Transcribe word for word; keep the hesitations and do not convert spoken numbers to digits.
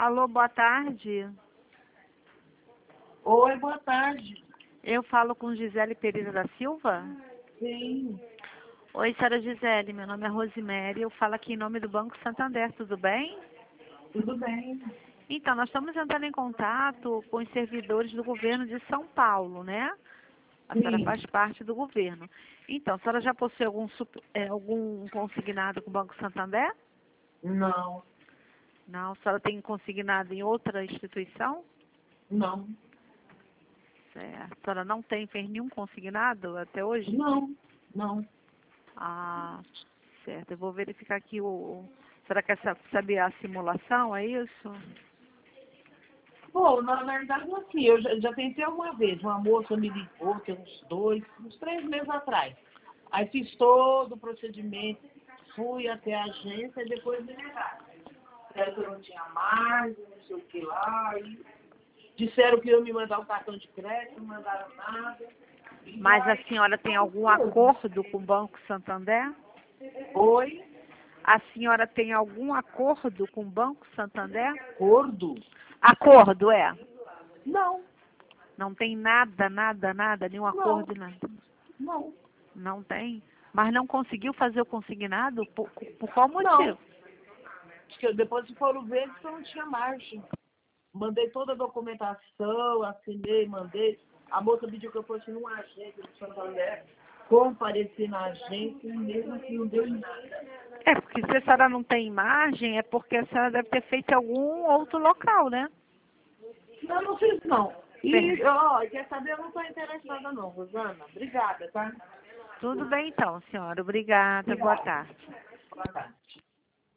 Alô, boa tarde. Oi, boa tarde. Eu falo com Gisele Pereira da Silva? Sim, Oi, senhora Gisele, meu nome é Rosemary, eu falo aqui em nome do Banco Santander, tudo bem? tudo bem. Então, nós estamos entrando em contato com os servidores do governo de São Paulo, né? A senhora Sim. faz parte do governo. Então, a senhora já possui algum, sup- é, algum consignado com o Banco Santander? Não, Não, a senhora tem consignado em outra instituição? não, Certo. A senhora não tem, fez nenhum consignado até hoje? não, não. Ah, certo. Eu vou verificar aqui o... Será que essa saber a simulação, é isso? Bom, na verdade, assim, eu já, já tentei uma vez. Uma moça me ligou, tem uns dois, uns três meses atrás. Aí fiz todo o procedimento, fui até a agência e depois me negaram. Disseram que eu não tinha mais, não sei o que lá. E disseram que iam me mandar um cartão de crédito, não mandaram nada. Mas a senhora tem algum acordo com o Banco Santander? Oi, A senhora tem algum acordo com o Banco Santander? gordo? Acordo, é. Não, Não tem nada, nada, nada, nenhum acordo, nada. não. Não tem? Mas não conseguiu fazer o consignado? Por, por qual Não. motivo? Acho que depois foram ver que eu não tinha margem. Mandei toda a documentação, assinei, mandei. A moça pediu que eu fosse numa agência de Santander, compareci na agência e mesmo assim não deu em nada. É, porque se a senhora não tem imagem, é porque a senhora deve ter feito em algum outro local, né? Não, não fiz não. E, Bem, ó, quer saber, eu não estou interessada não, Rosana. Obrigada, tá? tudo bem então, senhora. Obrigada. Boa Obrigada. tarde. Boa tarde.